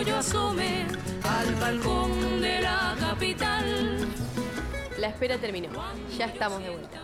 yo asome al balcón de la capital. La espera terminó. Ya estamos de vuelta.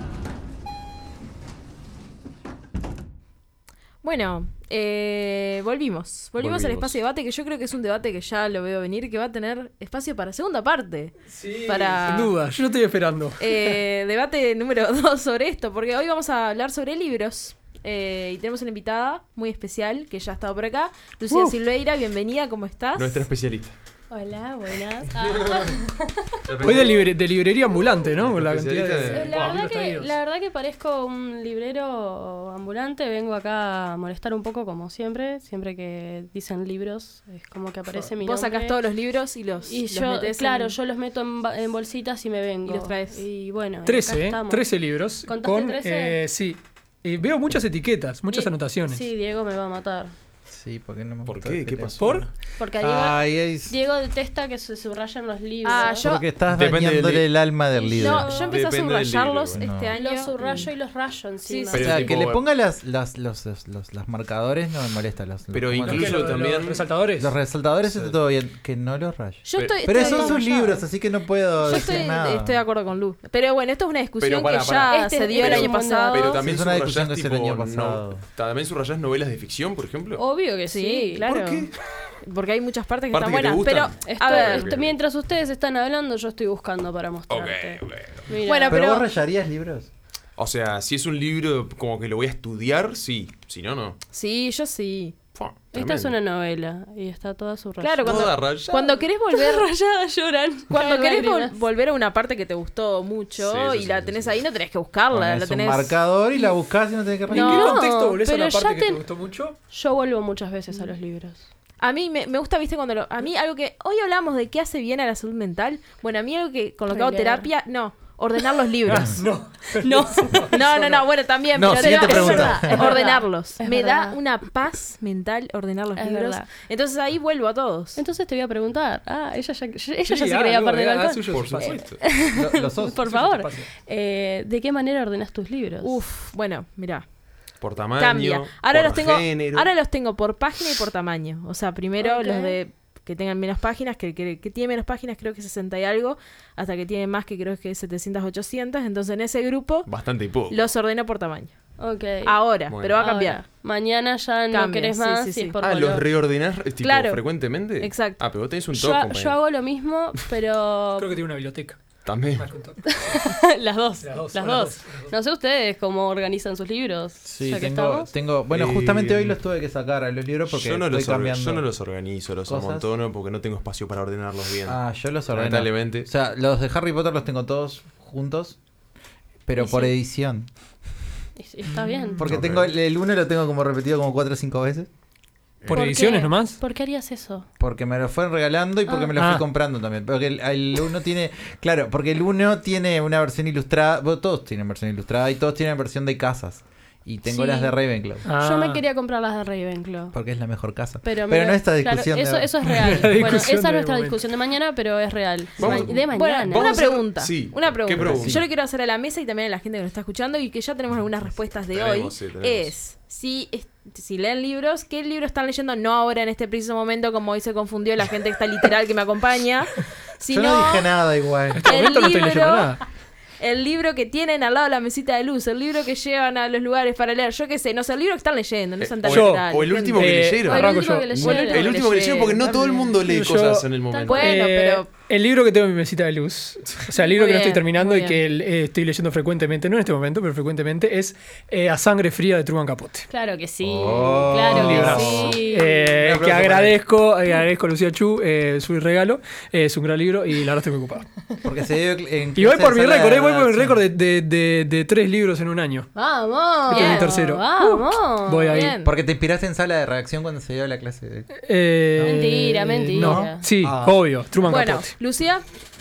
Bueno, volvimos al espacio de debate, que yo creo que es un debate que ya lo veo venir, que va a tener espacio para segunda parte. Sí, para, sin duda, yo estoy esperando. Debate número 2 sobre esto, porque hoy vamos a hablar sobre libros. Y tenemos una invitada muy especial que ya ha estado por acá, Lucía Silveira, bienvenida, ¿cómo estás? Nuestra especialista. Hola, buenas. Hoy de librería ambulante, ¿no? Con la cantidad de... La verdad que parezco un librero ambulante. Vengo acá a molestar un poco, como siempre. Siempre que dicen libros, es como que aparece mi nombre. Vos sacás todos los libros y los yo, metés claro, yo los meto en bolsitas y me vengo. Y los traes. Y bueno, 13 libros. ¿Contaste 13? Sí. Veo muchas etiquetas, muchas anotaciones. Sí, Diego me va a matar. Sí, porque no me ¿Por gustó qué? el ¿Qué tema. pasó? Porque Diego detesta que se subrayen los libros. Porque estás Depende dañándole el alma del libro. No, yo empecé a Depende del subrayarlos libro, este año. Los subrayo y los rayo encima. O Pero sea, tipo, que le ponga los marcadores no me molesta. Pero ¿cómo incluso se llama? también- Los resaltadores. Los resaltadores está todo bien, que no los raye. Pero estoy son sus rayada. libros, así que no puedo Yo decir nada. estoy de acuerdo con Lu. Pero bueno, esto es una discusión Pero pará, que pará. ya se dio el Pero- año pasado. Pero también Es una discusión subrayás que se dio el año tipo, pasado. ¿también subrayás novelas de ficción, por ejemplo? Obvio que Sí, claro. ¿Por qué? Porque hay muchas partes que Partes están que te buenas. gustan. Pero, a ver, Mientras ustedes están hablando, yo estoy buscando para mostrarte. Ok. Mira. Bueno, ¿Pero pero- vos rayarías libros? O sea, si es un libro como que lo voy a estudiar, sí. Si no, no. sí, yo sí. Fua, Esta es tremendo. una novela y está toda subrayada. Claro, Toda rayada. cuando querés volver... rayada lloran. Cuando Caen querés lágrimas. volver a una parte que te gustó mucho Sí, y sí, la sí, tenés sí. ahí, no tenés que buscarla. Pones La tenés... un marcador y la buscás y no tenés que ¿En rayar. qué No, contexto volvés a pero una ya parte que te- te gustó mucho? Yo vuelvo muchas veces a los libros. A mí me gusta, viste, cuando a mí algo que... Hoy hablamos de qué hace bien a la salud mental. Bueno, a mí algo que con lo que hago Releer. terapia... No, ordenar los libros. No. No, bueno, también. No, pero siguiente es pregunta. verdad, Es verdad. ordenarlos. Es Me verdad. da una paz mental ordenar los Es libros. verdad. Entonces ahí vuelvo a todos. Entonces te voy a preguntar. Ella ya se Sí, creía no, parte del balcón. suyo, Por su espacio. supuesto. Lo sos. Por Suyo, favor. su espacio. ¿De qué manera ordenas tus libros? Uf, bueno, mirá. Por tamaño, Cambia. Ahora por los tengo, género. ahora los tengo por página y por tamaño. O sea, primero Ok. los de que tengan menos páginas, que tiene menos páginas creo que 60 y algo, hasta que tiene más que creo que 700, 800. Entonces en ese grupo Bastante y poco. los ordeno por tamaño. Ok. Ahora, Bueno. pero va a Ahora, cambiar. Mañana ya no Cambia, querés sí, más sí, y sí. es por ¿Los color. reordenás tipo, Claro. frecuentemente? Exacto. Pero vos tenés un Yo, toque. yo hago lo mismo, pero Creo que tiene una biblioteca. También. Más que un toque. las dos. Las dos, Las son dos. las dos. No sé ustedes cómo organizan sus libros. Sí, ya que tengo, estamos. bueno, Eh, justamente hoy los tuve que sacar a los libros porque Yo no, estoy cambiando. yo no los organizo, los cosas. amontono porque no tengo espacio para ordenarlos bien. Yo los ordeno. Lamentablemente. O sea, los de Harry Potter los tengo todos juntos, pero Y por sí. edición. Y está bien. Porque Ok. tengo el 1 lo tengo como repetido como 4 o 5 veces. ¿Por ¿Por ediciones qué? nomás? ¿Por qué harías eso? Porque me lo fueron regalando y porque me lo fui comprando también. Porque el 1 tiene... Claro, porque el 1 tiene una versión ilustrada. Bueno, todos tienen versión ilustrada y todos tienen versión de casas. Y tengo Sí. las de Ravenclaw. Yo me quería comprar las de Ravenclaw. Porque es la mejor casa. Pero no esta claro, discusión. eso es real. La Bueno, discusión esa es de nuestra momento. discusión de mañana, pero es real. Vamos- De mañana. Bueno, Vamos una a hacer- pregunta. sí. Una ¿Qué pregunta. pregunta? Yo le quiero hacer a la mesa y también a la gente que nos está escuchando y que ya tenemos algunas respuestas de Tenemos, hoy. sí, tenemos. Es si leen libros, ¿qué libro están leyendo? No ahora en este preciso momento, como hoy se confundió la gente que está literal que me acompaña. Yo Sino no dije nada igual. En este momento no estoy leyendo nada. el libro que tienen al lado de la mesita de luz, el libro que llevan a los lugares para leer, yo qué sé, no sé, el libro que están leyendo, no es tan Yo, literal. o el último que leyeron. O el Arranco último yo. que O el leyeron. último El último que leyeron porque no todo el mundo lee Yo- cosas en el momento. Bueno, pero- El libro que tengo en mi mesita de luz, o sea, el libro Muy que no estoy bien, terminando muy y que estoy leyendo frecuentemente, no en este momento, pero frecuentemente, es A Sangre Fría de Truman Capote. Claro que sí. Oh, claro que librazo. sí. Que aplauso para agradezco a Lucía Chu su regalo. Es un gran libro y la verdad estoy muy ocupado. Porque se dio en Y voy por mi clase de récord, sala voy por mi de récord redacción. de 3 libros en un año. Vamos. Este es mi Bien. tercero. Vamos. Voy ahí. Bien. Porque te inspiraste en sala de redacción cuando se dio la clase de... Mentira, mentira. No, sí, Ah. obvio, Truman Bueno, Capote. Lucía,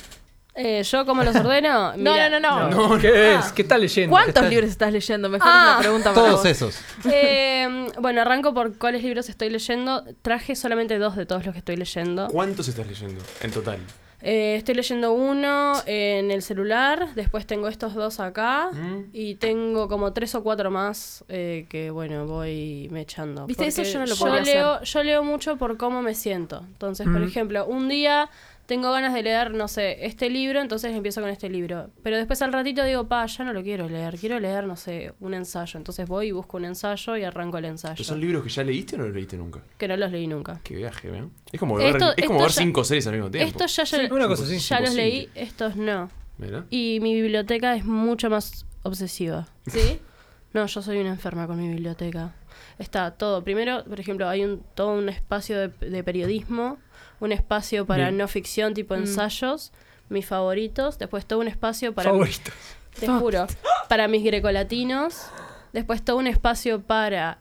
¿Yo cómo los ordeno? Mira, no. ¿Qué es? ¿Qué estás leyendo? ¿Cuántos libros estás leyendo? Mejor Ah. una pregunta para Todos vos. esos. Bueno, arranco por cuáles libros estoy leyendo. Traje solamente 2 de todos los que estoy leyendo. ¿Cuántos estás leyendo en total? Estoy leyendo uno en el celular, después tengo estos 2 acá y tengo como 3 o 4 más que bueno, voy me echando. ¿Viste? Eso Porque yo no lo podría hacer. yo leo mucho por cómo me siento. Entonces, por ejemplo, un día tengo ganas de leer, no sé, este libro, entonces empiezo con este libro. Pero después al ratito digo, ya no lo quiero leer, no sé, un ensayo. Entonces voy y busco un ensayo y arranco el ensayo. ¿Pero son libros que ya leíste o no los leíste nunca? Que no los leí nunca. Qué viaje, ¿eh? Es como ver 5 series al mismo tiempo. Estos ya, una cosa así. ya los Imposible. leí, estos no. Mira. Y mi biblioteca es mucho más obsesiva. ¿Sí? No, yo soy una enferma con mi biblioteca. Está todo. Primero, por ejemplo, hay todo un espacio de periodismo, un espacio para Bien. no ficción, tipo ensayos, mis favoritos. Después todo un espacio para... Favoritos. Te juro. Para mis grecolatinos. Después todo un espacio para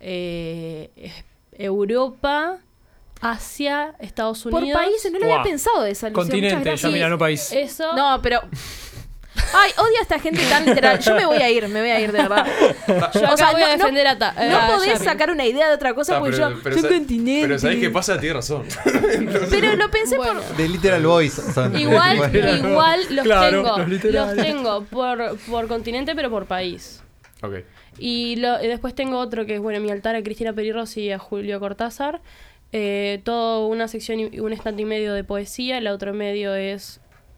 Europa, Asia, Estados Unidos. Por países, no lo había pensado de esa, Lucía. Muchas Continente, gracias. ya mira, no país. Eso... No, pero... Ay, odio a esta gente tan literal. Yo me voy a ir, de verdad. Yo acá voy a defender a no podés Yami. sacar una idea de otra cosa porque yo... Son continentes. Pero ¿sabés qué pasa? Tienes razón. Pero lo pensé Bueno. De Literal Boys son. Igual los Claro, tengo. los literales. Los tengo por continente, pero por país. Ok. Y después tengo otro que es, bueno, mi altar a Cristina Perirros y a Julio Cortázar. Toda una sección y un estante y medio de poesía. El otro medio es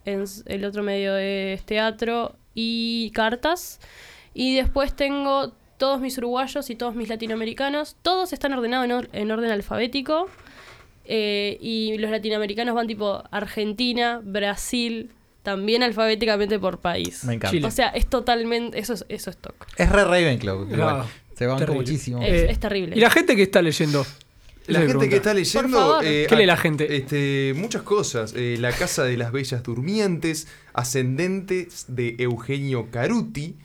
teatro y cartas. Y después tengo todos mis uruguayos y todos mis latinoamericanos. Todos están ordenados en orden alfabético. Y los latinoamericanos van tipo Argentina, Brasil, también alfabéticamente por país. Me encanta. Chile. O sea, es totalmente... Eso es stock. Es re Ravenclaw. Igual. No, Se banca terrible. muchísimo. Es terrible. ¿Y la gente que está leyendo? La Esa es gente que está pregunta. leyendo... Por favor. ¿Qué lee la gente? Muchas cosas. La Casa de las Bellas Durmientes, Ascendentes de Eugenio Caruti,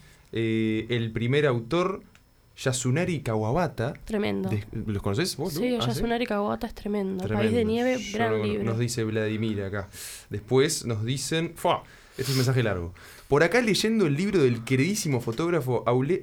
el primer autor, Yasunari Kawabata. Tremendo. ¿Los conoces vos? Sí, ¿Ah, Yasunari Kawabata es tremendo. Tremendo. País de Nieve, Yo gran no- libro. Nos dice Vladimir acá. Después nos dicen... ¡Fua! Este es un mensaje largo. Por acá leyendo el libro del queridísimo fotógrafo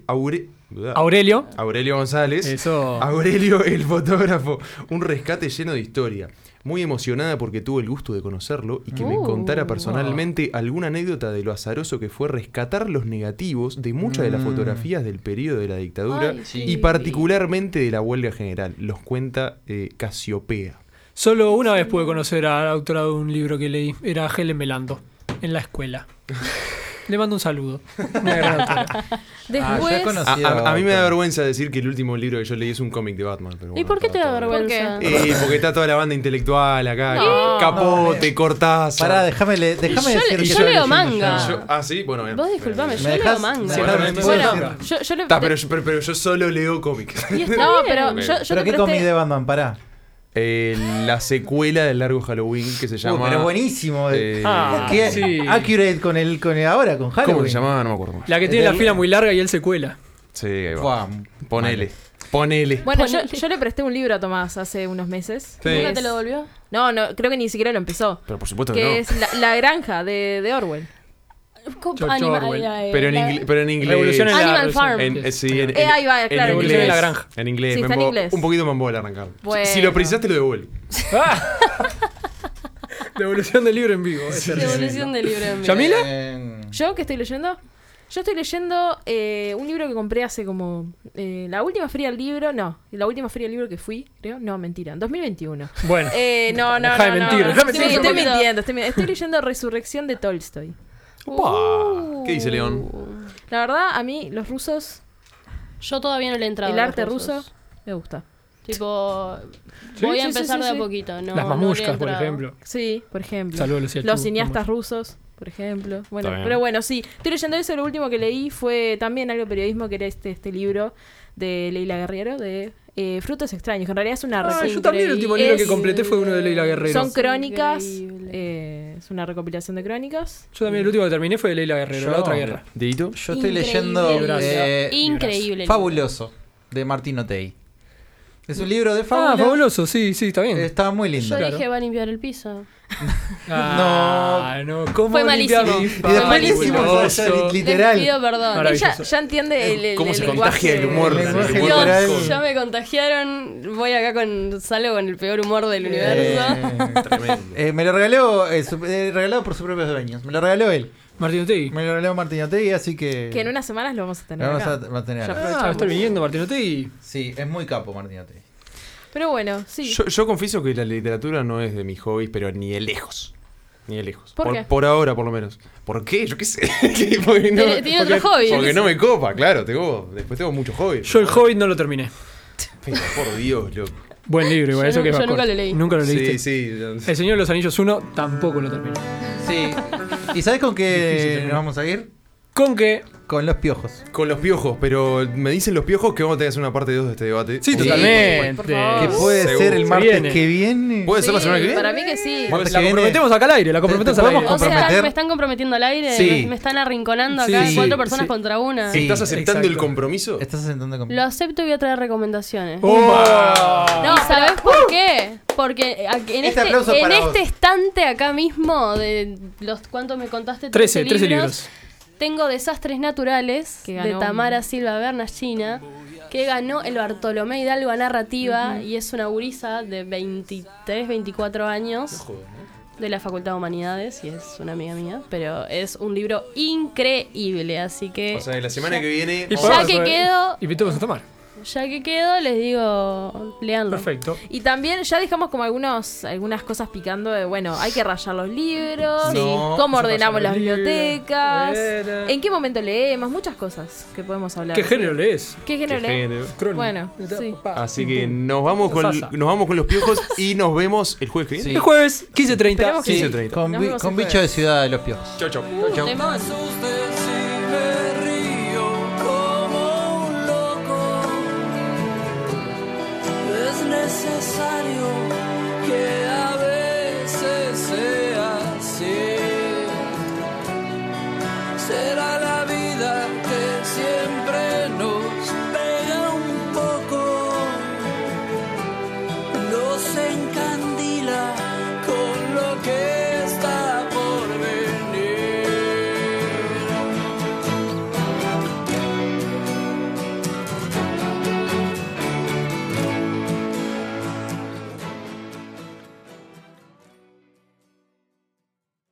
Aurelio. Aurelio González. Eso. Aurelio, el fotógrafo. Un rescate lleno de historia. Muy emocionada porque tuve el gusto de conocerlo y que me contara personalmente alguna anécdota de lo azaroso que fue rescatar los negativos de muchas de las fotografías del periodo de la dictadura Ay, sí. y particularmente de la huelga general. Los cuenta Casiopea. Solo una vez pude conocer a la autora de un libro que leí. Era Helen Melando, en la escuela. Le mando un saludo. Una gran autora. Después... conocí A mí me da vergüenza decir que el último libro que yo leí es un cómic de Batman. Pero ¿Y bueno, por qué te da está todo bien. vergüenza? Porque está toda la banda intelectual acá. No. Capote, Cortázar. Pará, déjame decir Yo que le- yo estoy leo leyendo manga. ya. Sí, bueno, bien. Vos disculpame, ¿Me yo leo dejás? manga. Sí, Bueno, ¿puedo Bueno, decir? yo le... Está, pero yo solo leo cómics. Y está No, bien. pero Ok. yo ¿Pero te qué cómic presté... de Batman? Pará. La secuela del largo Halloween que se llama. Pero buenísimo. Ah, ¿Qué? sí. Accurate con ahora, con Halloween. ¿Cómo se llamaba? No me acuerdo más. La que tiene la fila muy larga y él se cuela. Sí, ahí va. Buah, Ponele. vale. Ponele. Bueno, Ponele. yo le presté un libro a Tomás hace unos meses. Sí. ¿Nunca Es- te lo devolvió? No, creo que ni siquiera lo empezó. Pero por supuesto que Que no. es la granja de Orwell. George Orwell. Pero en inglés. Revolución en la Animal revolución. Farm. Sí, ahí va, claro, en inglés. inglés. La granja. En inglés. Sí, me está en embo- inglés. Un poquito me embola arrancar. Bueno. Si lo precisaste, lo devuelvo. Devolución del libro en vivo. es terrible. Devolución de libro en vivo. ¿Yamila? ¿Yo qué estoy leyendo? Yo estoy leyendo un libro que compré hace como... la última feria del libro, no. La última feria del libro que fui, creo. No, mentira. En 2021. Bueno. No. Dejá de mentir, dejá de Sí, mentir. estoy mintiendo. Estoy leyendo Resurrección de Tolstoy. Upa. ¿Qué dice León? La verdad, a mí, los rusos, Yo todavía no le he entrado. el a los arte rusos. ruso, me gusta. Tipo, Sí, voy a sí, empezar sí, de a sí. poquito. No, Las no le he mamushkas, por entrado. ejemplo. Sí, por ejemplo. Saludos, Lucía Los Chu, cineastas vamos. rusos, por ejemplo. Bueno, Está bien. pero bueno, sí. Estoy leyendo eso. Lo último que leí fue también algo de periodismo, que era este libro de Leila Guerriero, de Frutos Extraños, que en realidad es una Yo también el último libro que es- completé fue uno de Leila Guerrero. Son crónicas, Increíble. es una recopilación de crónicas. Yo también el último que terminé fue de Leila Guerrero, Yo- La Otra Guerra. ¿Dedito? Yo estoy Increíble leyendo libro. Gracias. Increíble. Fabuloso, de Martín Otey. Es un libro de fábulas. Fabuloso, sí, está bien. Estaba muy lindo. Yo dije va a limpiar el piso. No, ¿cómo Fue malísimo. limpiar mi Y después malísimo. le hicimos allá, Les literal. pido perdón. Maravilloso. Ella ya entiende el ¿Cómo se lenguaje. contagia el humor? El lenguaje El humor literal. con- Ya me contagiaron. Voy acá salgo con el peor humor del universo. Tremendo. Me lo regaló, regalado por sus propios dueños. Me lo regaló él. Martín Otegui. Me lo regaló Martín Otegui, así que. Que en unas semanas lo vamos a tener lo vamos acá. a mantener. Ya acá. aprovechamos. Va a estar viniendo Martín Otegui. Sí, es muy capo Martín Otegui. Pero bueno, sí. Yo confieso que la literatura no es de mis hobbies, pero ni de lejos. Ni de lejos. ¿Por qué? Por ahora, por lo menos. ¿Por qué? Yo qué sé. Porque no, Tiene otro hobby. porque no me copa, claro. Después tengo muchos hobbies. Yo el Hobbit no lo terminé. Pero por Dios, loco. Buen libro, igual, Yo eso no- que va yo nunca corto. lo leí. Nunca lo leíste. Sí. El Señor de los Anillos 1 tampoco lo terminé. Sí. ¿Y sabes con Difícil qué terminar. nos vamos a ir? Con que. Con los piojos. Con los piojos, pero me dicen los piojos que vamos a tener que hacer una parte 2 de este debate. Sí, Sí, totalmente. por favor. Que puede Seguro. ser el Se martes viene. que viene. ¿Puede ser la semana que viene? Para mí que sí. Martes La que viene. comprometemos acá al aire, la comprometemos ¿Te al aire. podemos O sea, comprometer? me están comprometiendo al aire. Sí. Me están arrinconando acá. Sí, 4 personas sí. contra una. Sí. ¿Estás aceptando el exacto. compromiso? Estás asentando con. Lo acepto y voy a traer recomendaciones. ¡Oh! No, ¿sabes por qué? Porque en Este aplauso en para este vos. estante acá mismo de los ¿cuántos me contaste? 13 libros. Tengo Desastres Naturales Que de ganó Tamara Silva Bernardina, que ganó el Bartolomé Hidalgo a narrativa y es una gurisa de 23, 24 años de la Facultad de Humanidades y es una amiga mía, pero es un libro increíble, así que O sea, la semana que viene. Y Ya podemos- que quedo- Y Pito vas a tomar. les digo, leanlo. Perfecto. Y también ya dejamos como algunas cosas picando de, bueno, hay que rayar los libros, Sí. cómo Se ordenamos rayan las los libros. bibliotecas, Era. en qué momento leemos, muchas cosas que podemos hablar. ¿Qué género lees? ¿Qué género ¿Qué lees? género? Crónica. Bueno, sí. Así que nos vamos con los piojos y nos vemos el jueves que viene. Sí. El jueves, 15:30. Esperemos que Sí, 15:30. con, Nos vemos con el bicho jueves. de ciudad de los piojos. Chau, chau. Chau. Temón. Asuste